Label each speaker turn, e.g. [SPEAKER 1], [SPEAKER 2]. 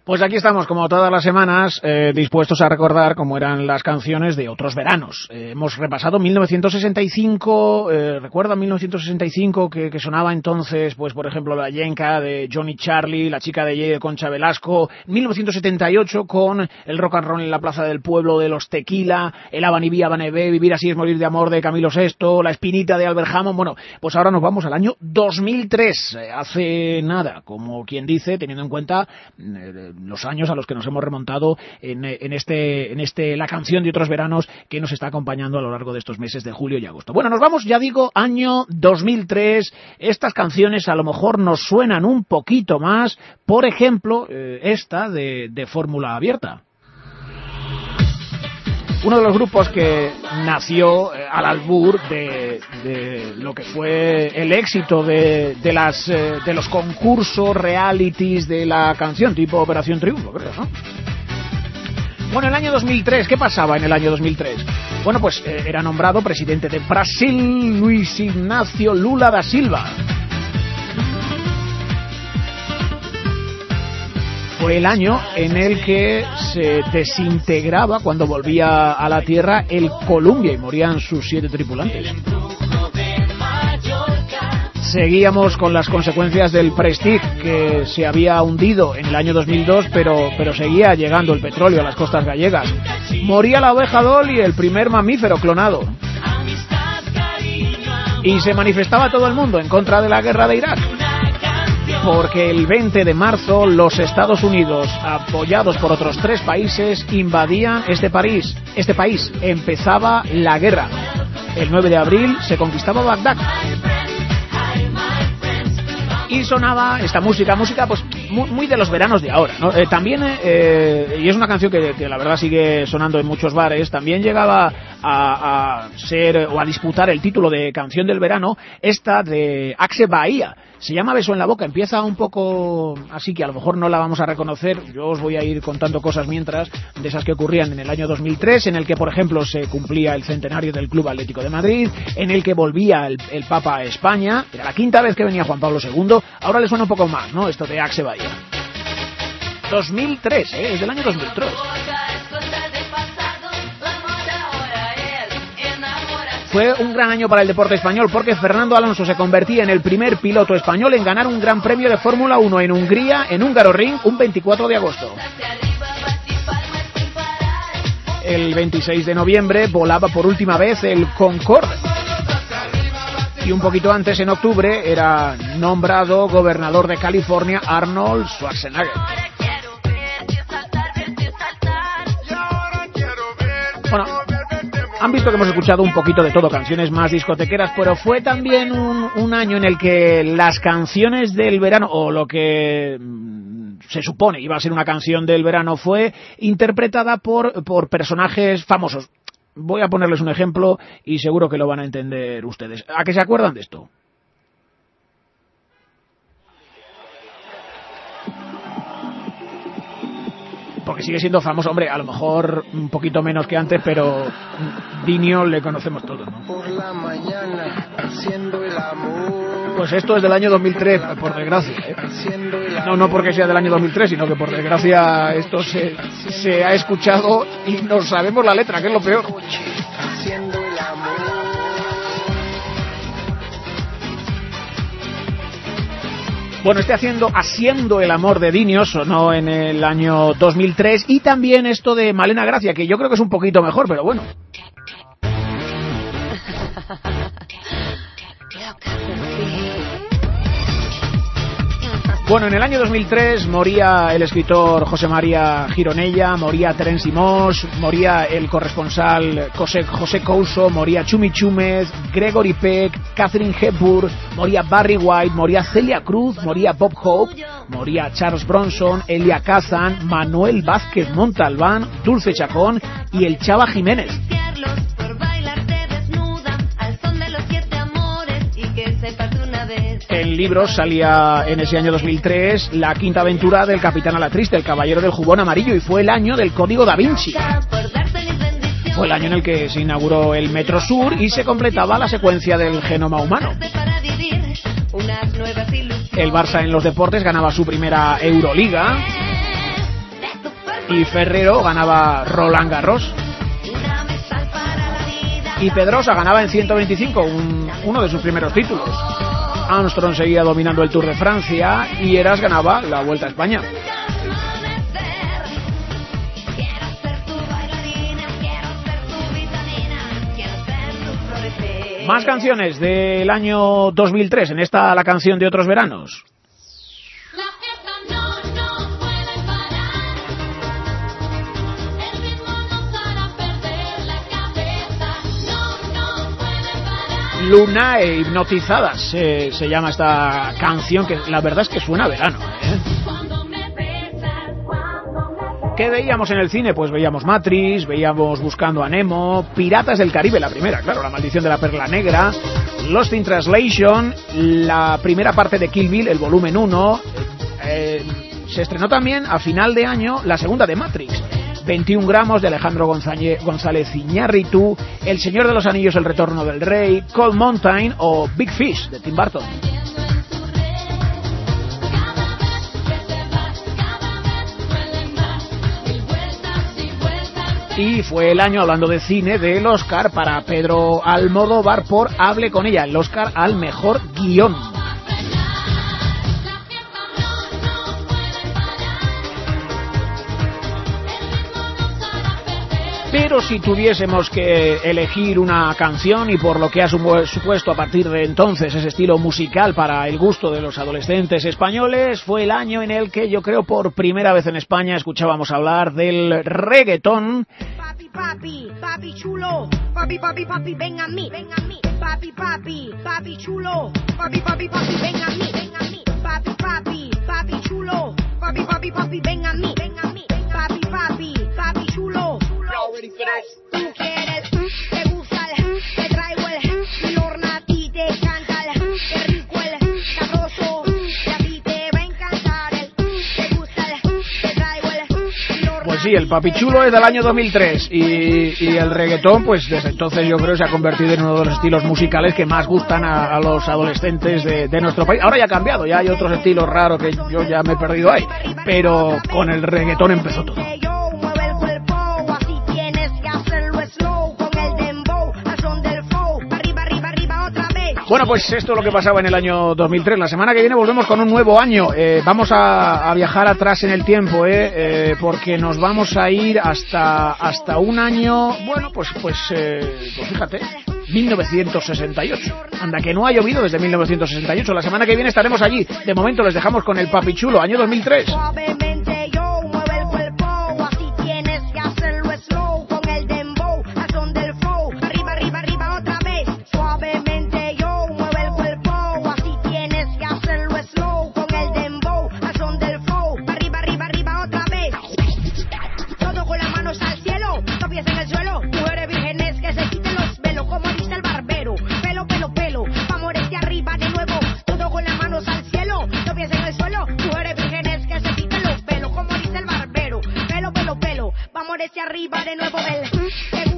[SPEAKER 1] Pues aquí estamos, como todas las semanas, dispuestos a recordar cómo eran las canciones de otros veranos. Hemos repasado 1965, ¿recuerdan 1965 que sonaba entonces, pues por ejemplo, la Yenka de Johnny Charlie, La chica de Jay de Concha Velasco, 1978 con el rock and roll en la Plaza del Pueblo de los Tequila, el Abanibí, Abanebé, Vivir así es morir de amor de Camilo VI, La espinita de Albert Hammond. Bueno, pues ahora nos vamos al año 2003, hace nada, como quien dice, teniendo en cuenta los años a los que nos hemos remontado en la canción de otros veranos que nos está acompañando a lo largo de estos meses de julio y agosto. Bueno, nos vamos, ya digo, año 2003. Estas canciones a lo mejor nos suenan un poquito más, por ejemplo, esta de Fórmula Abierta. Uno de los grupos que nació al albur de lo que fue el éxito de los concursos, realities de la canción, tipo Operación Triunfo, creo, ¿no? Bueno, el año 2003, ¿qué pasaba en el año 2003? Bueno, pues era nombrado presidente de Brasil Luis Ignacio Lula da Silva. Fue el año en el que se desintegraba, cuando volvía a la Tierra, el Columbia y morían sus 7 tripulantes. Seguíamos con las consecuencias del Prestige, que se había hundido en el año 2002, pero seguía llegando el petróleo a las costas gallegas. Moría la oveja Dolly, el primer mamífero clonado. Y se manifestaba todo el mundo en contra de la guerra de Irak. Porque el 20 de marzo los Estados Unidos, apoyados por otros 3 países, invadían este país. Empezaba la guerra. El 9 de abril se conquistaba Bagdad. Y sonaba esta música pues muy de los veranos de ahora, ¿no? También, y es una canción que la verdad sigue sonando en muchos bares, también llegaba a ser o a disputar el título de canción del verano, esta de Axe Bahía. Se llama Beso en la boca, empieza un poco así que a lo mejor no la vamos a reconocer. Yo os voy a ir contando cosas mientras, de esas que ocurrían en el año 2003, en el que por ejemplo se cumplía el centenario del Club Atlético de Madrid, en el que volvía el Papa a España, era la 5ª vez que venía Juan Pablo II, ahora le suena un poco más, ¿no? Esto de Axe Bahía. 2003, es del año 2003. Fue un gran año para el deporte español porque Fernando Alonso se convertía en el primer piloto español en ganar un gran premio de Fórmula 1 en Hungría, en Hungaroring, un 24 de agosto. El 26 de noviembre volaba por última vez el Concorde. Y un poquito antes, en octubre, era nombrado gobernador de California Arnold Schwarzenegger. Bueno, han visto que hemos escuchado un poquito de todo, canciones más discotequeras, pero fue también un año en el que las canciones del verano, o lo que se supone iba a ser una canción del verano, fue interpretada por personajes famosos. Voy a ponerles un ejemplo y seguro que lo van a entender ustedes. ¿A qué se acuerdan de esto? Porque sigue siendo famoso, hombre, a lo mejor un poquito menos que antes, pero Dinio le conocemos todos, ¿no? Por la mañana, haciendo el amor. Pues esto es del año 2003, por desgracia, ¿eh? No porque sea del año 2003, sino que por desgracia esto se ha escuchado y no sabemos la letra, que es lo peor. Haciendo el amor. Bueno, Haciendo el amor de Dinio sonó en el año 2003, y también esto de Malena Gracia, que yo creo que es un poquito mejor, pero bueno. Bueno, en el año 2003 moría el escritor José María Gironella, moría Terence Simós, moría el corresponsal José Couso, moría Chumi Chúmez, Gregory Peck, Catherine Hepburn, moría Barry White, moría Celia Cruz, moría Bob Hope, moría Charles Bronson, Elia Kazan, Manuel Vázquez Montalbán, Dulce Chacón y el Chava Jiménez. En libros salía en ese año 2003 la quinta aventura del Capitán Alatriste, el Caballero del Jubón Amarillo, y fue el año del Código Da Vinci. Fue el año en el que se inauguró el Metro Sur y se completaba la secuencia del genoma humano. El Barça en los deportes ganaba su primera Euroliga. y Ferrero ganaba Roland Garros. Y Pedrosa ganaba en 125, uno de sus primeros títulos. Armstrong seguía dominando el Tour de Francia y Heras ganaba la Vuelta a España. Más canciones del año 2003, en esta la canción de Otros Veranos. Lunae, Hipnotizadas, se llama esta canción, que la verdad es que suena a verano, ¿eh? ¿Qué veíamos en el cine? Pues veíamos Matrix, veíamos Buscando a Nemo, Piratas del Caribe, la primera, claro, La Maldición de la Perla Negra, Lost in Translation, la primera parte de Kill Bill, el volumen 1, se estrenó también a final de año la segunda de Matrix, 21 gramos de Alejandro González Iñárritu, El Señor de los Anillos, El Retorno del Rey, Cold Mountain o Big Fish de Tim Burton. Y fue el año, hablando de cine, del Oscar para Pedro Almodóvar por Hable con ella, el Oscar al mejor guión. Pero si tuviésemos que elegir una canción, y por lo que ha supuesto a partir de entonces ese estilo musical para el gusto de los adolescentes españoles, fue el año en el que yo creo por primera vez en España escuchábamos hablar del reggaetón.
[SPEAKER 2] Papi, papi, papi chulo, papi, papi, papi, ven a mí, papi, papi, papi chulo, papi, papi, papi, ven a mí, papi, papi, papi chulo, papi, papi, papi, ven a mí, papi, papi, papi chulo. Tú quieres, te gusta te traigo el Lorna, a ti te canta qué rico el sabroso, y a ti te va a encantar te gusta te traigo el Lorna.
[SPEAKER 1] Pues sí, el Papi Chulo es del año 2003 y el reggaetón, pues desde entonces yo creo se ha convertido en uno de los estilos musicales que más gustan a los adolescentes de nuestro país. Ahora ya ha cambiado, ya hay otros estilos raros que yo ya me he perdido ahí, pero con el reggaetón empezó todo. Bueno, pues esto es lo que pasaba en el año 2003. La semana que viene volvemos con un nuevo año. Vamos a viajar atrás en el tiempo, porque nos vamos a ir hasta un año, bueno, pues fíjate, 1968. Anda, que no ha llovido desde 1968. La semana que viene estaremos allí. De momento les dejamos con el Papi Chulo, año 2003.
[SPEAKER 2] Arriba de nuevo,